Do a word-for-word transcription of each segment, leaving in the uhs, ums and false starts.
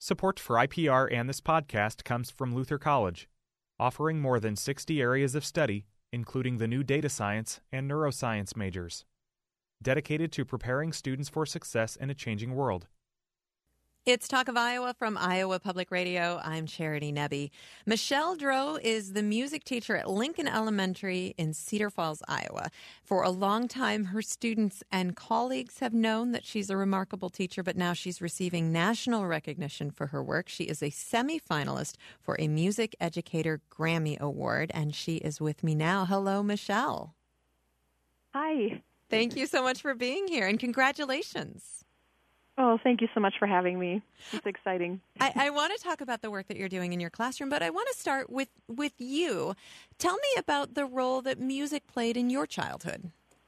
Support for I P R and this podcast comes from Luther College, offering more than sixty areas of study, including the new data science and neuroscience majors, dedicated to preparing students for success in a changing world. It's Talk of Iowa from Iowa Public Radio. I'm Charity Nebbe. Michelle Droe is the music teacher at Lincoln Elementary in Cedar Falls, Iowa. For a long time, her students and colleagues have known that she's a remarkable teacher, but now she's receiving national recognition for her work. She is a semifinalist for a Music Educator Grammy Award, and she is with me now. Hello, Michelle. Hi. Thank you so much for being here, and congratulations. Oh, thank you so much for having me. It's exciting. I, I want to talk about the work that you're doing in your classroom, but I want to start with, with you. Tell me about the role that music played in your childhood.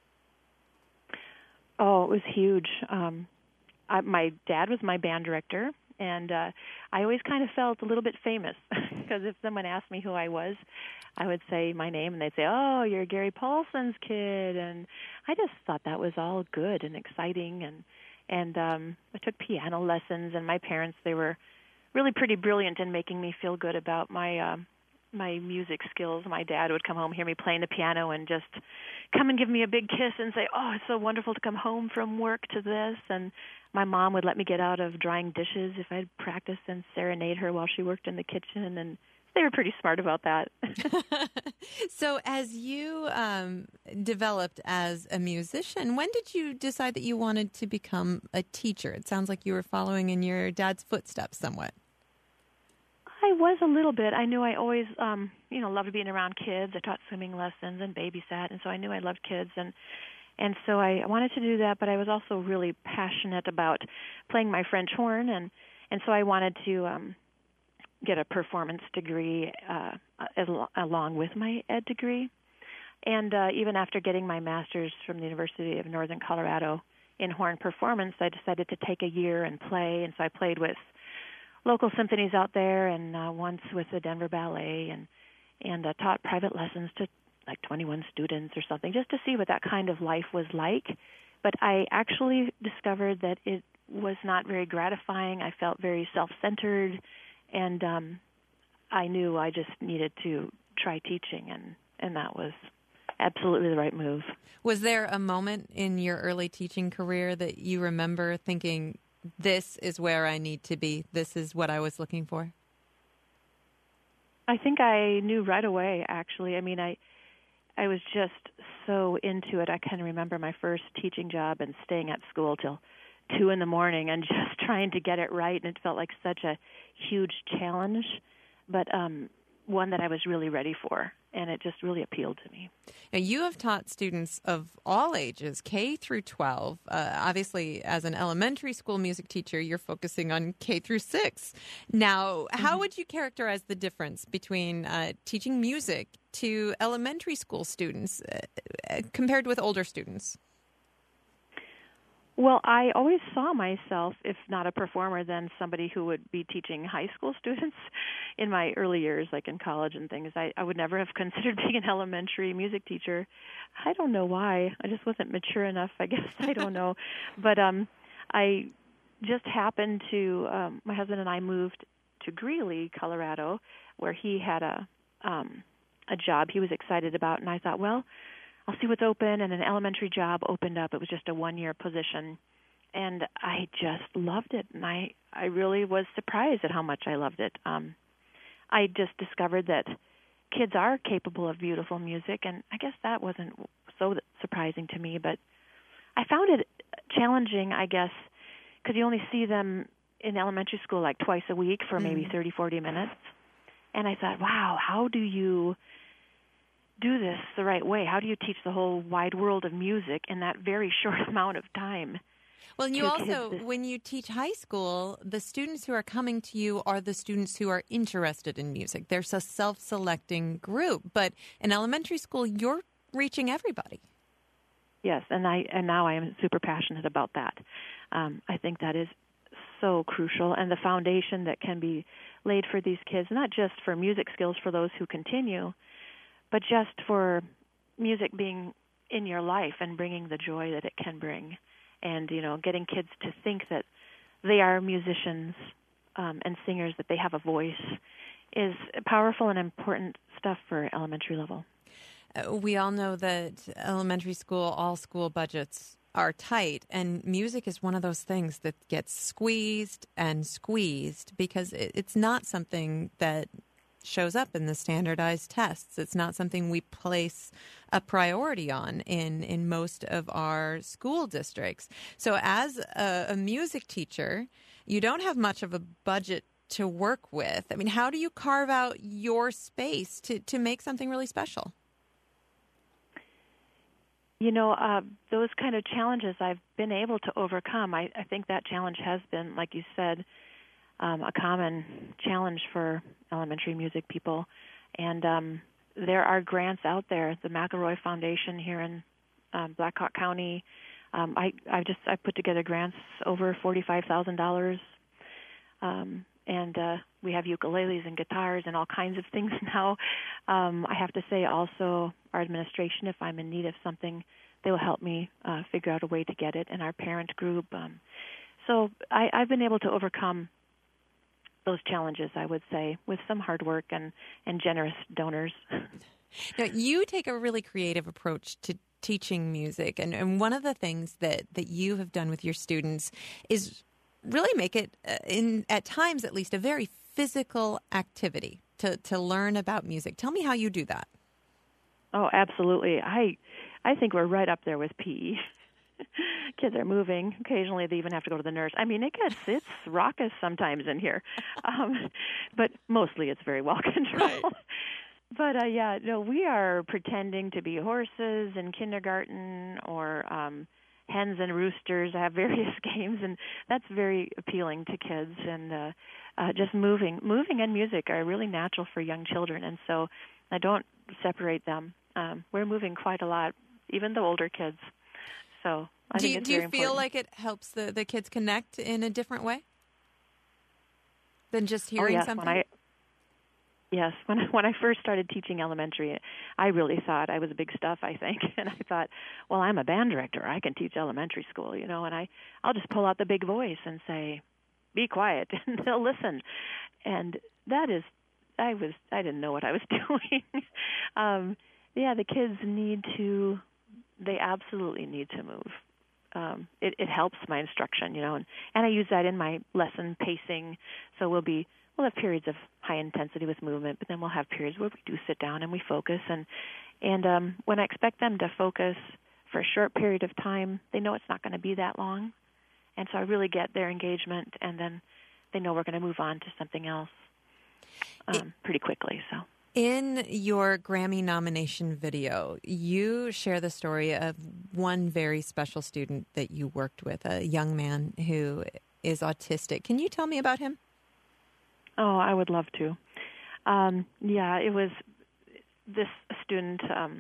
Oh, it was huge. Um, I, my dad was my band director, and uh, I always kind of felt a little bit famous because if someone asked me who I was, I would say my name, and they'd say, oh, you're Gary Paulson's kid. And I just thought that was all good and exciting, and And um, I took piano lessons, and my parents, they were really pretty brilliant in making me feel good about my uh, my music skills. My dad would come home, hear me playing the piano, and just come and give me a big kiss and say, oh, it's so wonderful to come home from work to this. And my mom would let me get out of drying dishes if I'd practice and serenade her while she worked in the kitchen, and they were pretty smart about that. So as you um, developed as a musician, when did you decide that you wanted to become a teacher? It sounds like you were following in your dad's footsteps somewhat. I was a little bit. I knew I always, um, you know, loved being around kids. I taught swimming lessons and babysat, and so I knew I loved kids. And and so I wanted to do that, but I was also really passionate about playing my French horn, and, and so I wanted to um, get a performance degree uh, al- along with my ed degree. And uh, even after getting my master's from the University of Northern Colorado in horn performance, I decided to take a year and play. And so I played with local symphonies out there, and uh, once with the Denver Ballet, and and uh, taught private lessons to like twenty-one students or something, just to see what that kind of life was like. But I actually discovered that it was not very gratifying. I felt very self-centered. And um, I knew I just needed to try teaching, and, and that was absolutely the right move. Was there a moment in your early teaching career that you remember thinking, this is where I need to be, this is what I was looking for? I think I knew right away, actually. I mean, I I was just so into it. I can remember my first teaching job and staying at school till two in the morning and just trying to get it right, and it felt like such a huge challenge, but um, one that I was really ready for, and it just really appealed to me. Now, you have taught students of all ages, K through twelve. Uh, obviously, as an elementary school music teacher, you're focusing on K through six. Now, how mm-hmm. would you characterize the difference between uh, teaching music to elementary school students uh, compared with older students? Well, I always saw myself, if not a performer, then somebody who would be teaching high school students in my early years, like in college and things. I, I would never have considered being an elementary music teacher. I don't know why. I just wasn't mature enough, I guess. I don't know. But um, I just happened to, um, my husband and I moved to Greeley, Colorado, where he had a um, a job he was excited about, and I thought, well, I'll see what's open, and an elementary job opened up. It was just a one-year position, and I just loved it, and I, I really was surprised at how much I loved it. Um, I just discovered that kids are capable of beautiful music, and I guess that wasn't so surprising to me, but I found it challenging, I guess, because you only see them in elementary school like twice a week for maybe mm. thirty, forty minutes, and I thought, wow, how do you do this the right way? How do you teach the whole wide world of music in that very short amount of time? Well, and you also, when you teach high school, the students who are coming to you are the students who are interested in music. There's a self-selecting group. But in elementary school, you're reaching everybody. Yes, and I and now I am super passionate about that. Um, I think that is so crucial, and the foundation that can be laid for these kids, not just for music skills for those who continue, but just for music being in your life and bringing the joy that it can bring. And, you know, getting kids to think that they are musicians um, and singers, that they have a voice, is powerful and important stuff for elementary level. Uh, we all know that elementary school, all school budgets are tight, and music is one of those things that gets squeezed and squeezed because it, it's not something that shows up in the standardized tests. It's not something we place a priority on in, in most of our school districts. So as a, a music teacher, you don't have much of a budget to work with. I mean, how do you carve out your space to, to make something really special? You know, uh, those kind of challenges I've been able to overcome. I, I think that challenge has been, like you said, um, a common challenge for elementary music people. And um, there are grants out there. The McElroy Foundation here in um, Black Hawk County, um, I, I just I put together grants over forty-five thousand dollars. Um, and uh, we have ukuleles and guitars and all kinds of things now. Um, I have to say also our administration, if I'm in need of something, they will help me uh, figure out a way to get it, and our parent group. Um, so I, I've been able to overcome those challenges, I would say, with some hard work and, and generous donors. Now, you take a really creative approach to teaching music, and, and one of the things that, that you have done with your students is really make it, uh, in at times at least, a very physical activity to, to learn about music. Tell me how you do that. Oh, absolutely. I I think we're right up there with P E. Kids are moving. Occasionally they even have to go to the nurse. I mean, it gets, it's raucous sometimes in here. Um, but mostly it's very well controlled. Right. But, uh, yeah, no, we are pretending to be horses in kindergarten, or um, hens and roosters. I have various games, and that's very appealing to kids. And uh, uh, just moving, moving and music are really natural for young children, and so I don't separate them. Um, we're moving quite a lot, even the older kids. So I do think you, it's do you very feel important. like it helps the, the kids connect in a different way than just hearing oh, yes. something? When I, yes, when I, when I first started teaching elementary, I really thought I was big stuff, I think. And I thought, well, I'm a band director. I can teach elementary school, you know, and I, I'll just pull out the big voice and say, be quiet, and they'll listen. And that is, I was, I didn't know what I was doing. um, yeah, the kids need to, they absolutely need to move. Um, it, it helps my instruction, you know, and, and I use that in my lesson pacing. So we'll be, we'll have periods of high intensity with movement, but then we'll have periods where we do sit down and we focus. And, and um, when I expect them to focus for a short period of time, they know it's not going to be that long. And so I really get their engagement, and then they know we're going to move on to something else um, it, pretty quickly. So. In your Grammy nomination video, you share the story of one very special student that you worked with, a young man who is autistic. Can you tell me about him? Oh, I would love to. Um, yeah, it was this student um,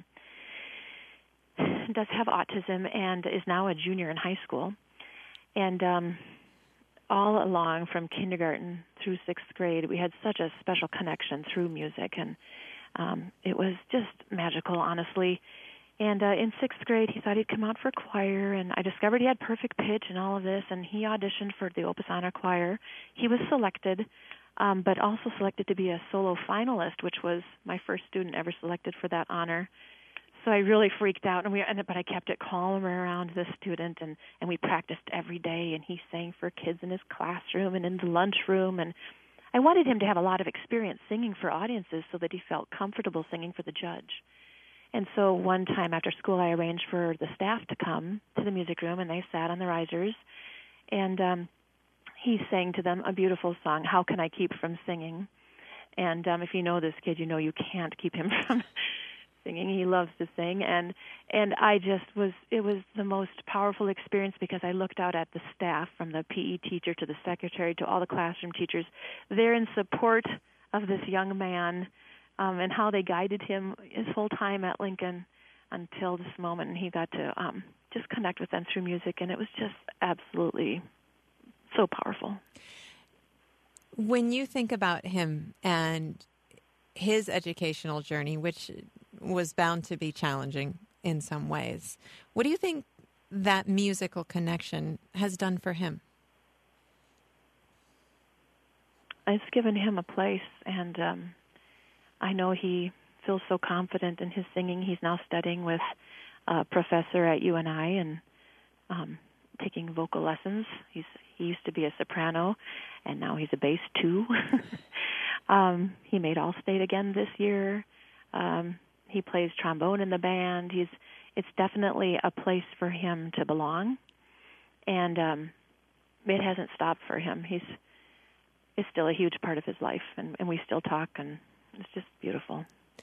does have autism and is now a junior in high school. And um, all along from kindergarten through sixth grade, we had such a special connection through music, and um, it was just magical, honestly. And uh, in sixth grade, he thought he'd come out for choir, and I discovered he had perfect pitch and all of this, and he auditioned for the Opus Honor Choir. He was selected, um, but also selected to be a solo finalist, which was my first student ever selected for that honor. So I really freaked out, and we, but I kept it calm around the student, and, and we practiced every day, and he sang for kids in his classroom and in the lunchroom, and I wanted him to have a lot of experience singing for audiences so that he felt comfortable singing for the judge. And so one time after school, I arranged for the staff to come to the music room, and they sat on the risers, and um, he sang to them a beautiful song, How Can I Keep From Singing? And um, if you know this kid, you know you can't keep him from singing. He loves to sing, and and I just was, it was the most powerful experience because I looked out at the staff, from the P E teacher to the secretary to all the classroom teachers. They're in support of this young man, um, and how they guided him his whole time at Lincoln until this moment, and he got to um, just connect with them through music, and it was just absolutely so powerful. When you think about him and his educational journey, which was bound to be challenging in some ways, what do you think that musical connection has done for him? it's given him a place, and um, I know he feels so confident in his singing. He's now studying with a professor at U N I and um, taking vocal lessons. He's he used to be a soprano, and now he's a bass too. um, he made All-State again this year. Um, he plays trombone in the band. He's it's definitely a place for him to belong, and um, it hasn't stopped for him. He's it's still a huge part of his life, and, and we still talk, and it's just beautiful.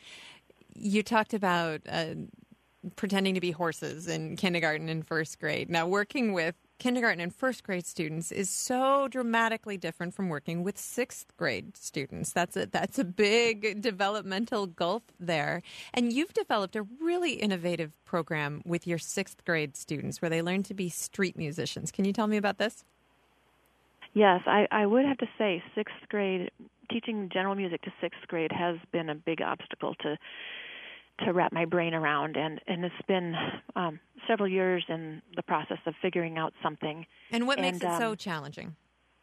You talked about uh, pretending to be horses in kindergarten and first grade. Now, working with kindergarten and first grade students is so dramatically different from working with sixth grade students. That's a, that's a big developmental gulf there. And you've developed a really innovative program with your sixth grade students where they learn to be street musicians. Can you tell me about this? Yes, I, I would have to say sixth grade, teaching general music to sixth grade has been a big obstacle to to wrap my brain around, and, and it's been um, several years in the process of figuring out something. And what and, makes it um, so challenging?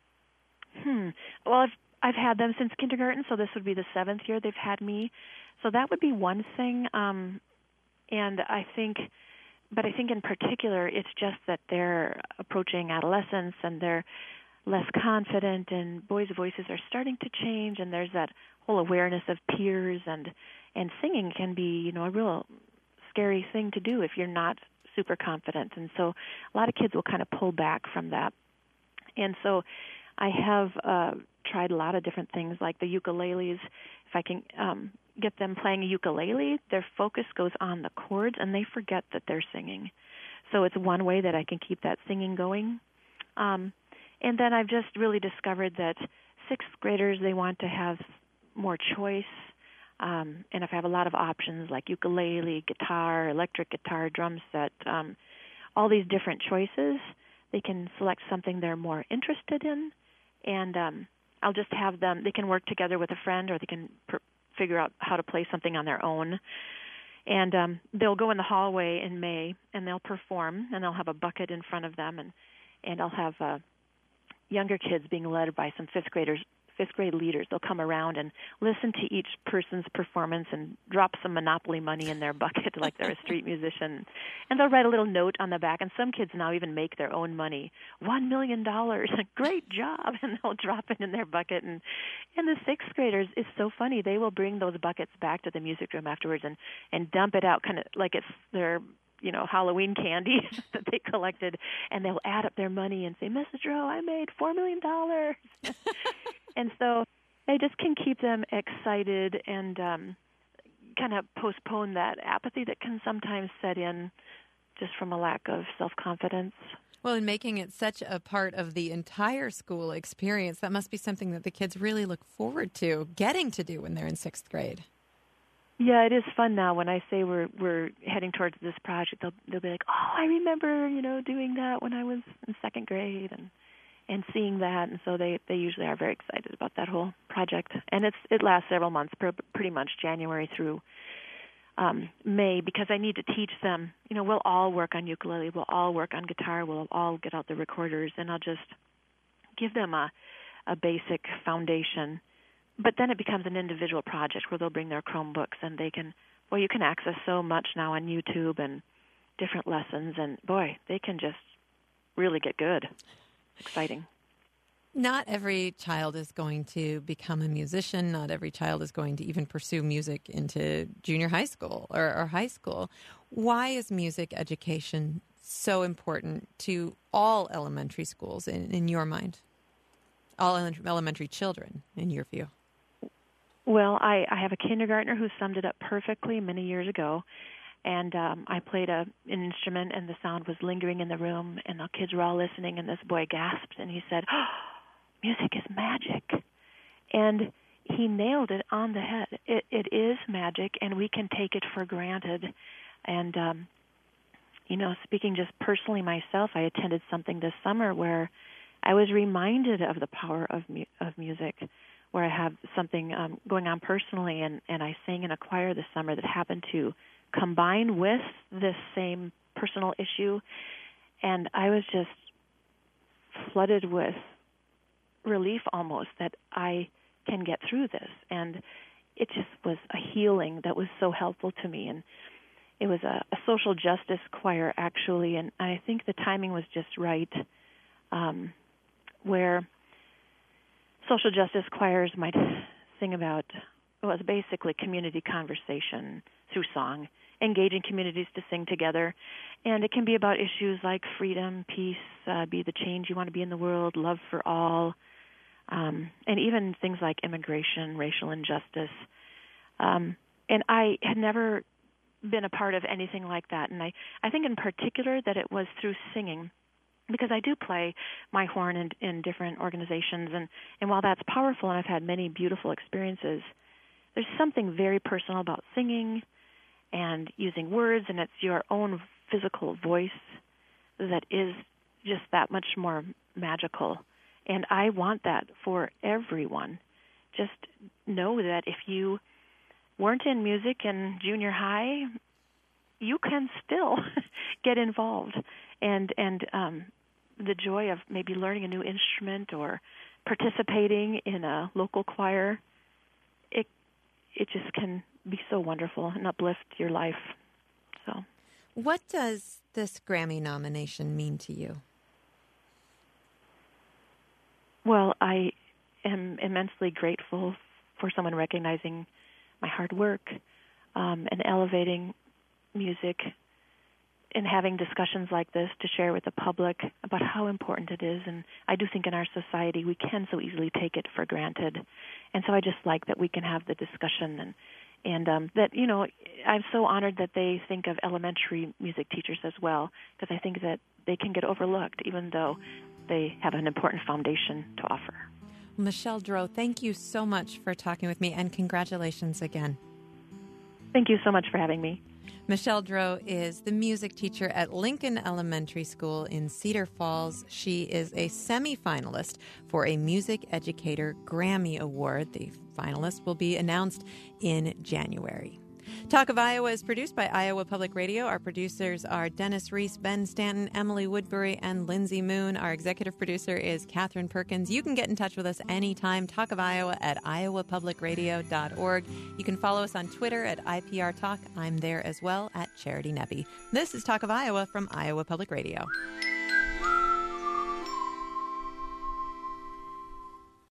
Hmm. Well, I've I've had them since kindergarten, so this would be the seventh year they've had me. So that would be one thing. Um, and I think, but I think in particular, it's just that they're approaching adolescence and they're less confident, and boys' voices are starting to change, and there's that whole awareness of peers, and and singing can be, you know, a real scary thing to do if you're not super confident. And so a lot of kids will kind of pull back from that. And so I have uh, tried a lot of different things, like the ukuleles. If I can um, get them playing a ukulele, their focus goes on the chords, and they forget that they're singing. So it's one way that I can keep that singing going. Um, and then I've just really discovered that sixth graders, they want to have more choice. Um, and if I have a lot of options like ukulele, guitar, electric guitar, drum set, um, all these different choices, they can select something they're more interested in. And um, I'll just have them, they can work together with a friend, or they can pr- figure out how to play something on their own. And um, they'll go in the hallway in May, and they'll perform, and they'll have a bucket in front of them, and, and I'll have uh, younger kids being led by some fifth graders, fifth grade leaders. They'll come around and listen to each person's performance and drop some Monopoly money in their bucket like they're a street musician. And they'll write a little note on the back, and some kids now even make their own money. One million dollars, great job, and they'll drop it in their bucket. And, and the sixth graders, it's so funny, they will bring those buckets back to the music room afterwards and, and dump it out kind of like it's their, you know, Halloween candy that they collected, and they'll add up their money and say, Missus Rowe, I made four million dollars. And so I just can keep them excited and um, kind of postpone that apathy that can sometimes set in just from a lack of self-confidence. Well, in making it such a part of the entire school experience, that must be something that the kids really look forward to getting to do when they're in sixth grade. Yeah, it is fun now. When I say we're we're heading towards this project, they'll they'll be like, "Oh, I remember, you know, doing that when I was in second grade," and and seeing that, and so they, they usually are very excited about that whole project. And it's it lasts several months, pr- pretty much January through um, May, because I need to teach them. You know, we'll all work on ukulele, we'll all work on guitar, we'll all get out the recorders, and I'll just give them a a basic foundation. But then it becomes an individual project where they'll bring their Chromebooks, and they can, well, you can access so much now on YouTube and different lessons, and boy, they can just really get good. Exciting. Not every child is going to become a musician. Not every child is going to even pursue music into junior high school or, or high school. Why is music education so important to all elementary schools in, in your mind? All elementary children, in your view? Well, I, I have a kindergartner who summed it up perfectly many years ago. And um, I played a, an instrument, and the sound was lingering in the room, and the kids were all listening, and this boy gasped, and he said, oh, music is magic. And he nailed it on the head. It, it is magic, and we can take it for granted. And, um, you know, speaking just personally myself, I attended something this summer where I was reminded of the power of mu- of music, where I have something um, going on personally, and, and I sang in a choir this summer that happened to combine with this same personal issue, and I was just flooded with relief almost that I can get through this. And it just was a healing that was so helpful to me. And it was a, a social justice choir, actually, and I think the timing was just right, um, where social justice choirs might sing about, well, it's basically community conversation through song, engaging communities to sing together. And it can be about issues like freedom, peace, uh, be the change you want to be in the world, love for all, um, and even things like immigration, racial injustice. Um, and I had never been a part of anything like that. And I, I think in particular that it was through singing, because I do play my horn in, in different organizations. And, and while that's powerful and I've had many beautiful experiences, there's something very personal about singing and using words, and it's your own physical voice that is just that much more magical. And I want that for everyone. Just know that if you weren't in music in junior high, you can still get involved. And and um, the joy of maybe learning a new instrument or participating in a local choir, it it just can be so wonderful and uplift your life. So, what does this Grammy nomination mean to you? Well, I am immensely grateful for someone recognizing my hard work um, and elevating music and having discussions like this to share with the public about how important it is. And I do think in our society we can so easily take it for granted. And so I just like that we can have the discussion and and um, that, you know, I'm so honored that they think of elementary music teachers as well, because I think that they can get overlooked even though they have an important foundation to offer. Michelle Dro, thank you so much for talking with me, and congratulations again. Thank you so much for having me. Michelle Dro is the music teacher at Lincoln Elementary School in Cedar Falls. She is a semifinalist for a Music Educator Grammy Award. The finalists will be announced in January. Talk of Iowa is produced by Iowa Public Radio. Our producers are Dennis Reese, Ben Stanton, Emily Woodbury, and Lindsay Moon. Our executive producer is Catherine Perkins. You can get in touch with us anytime. Talk of Iowa at iowa public radio dot org. You can follow us on Twitter at I P R Talk. I'm there as well at Charity Nebbe. This is Talk of Iowa from Iowa Public Radio.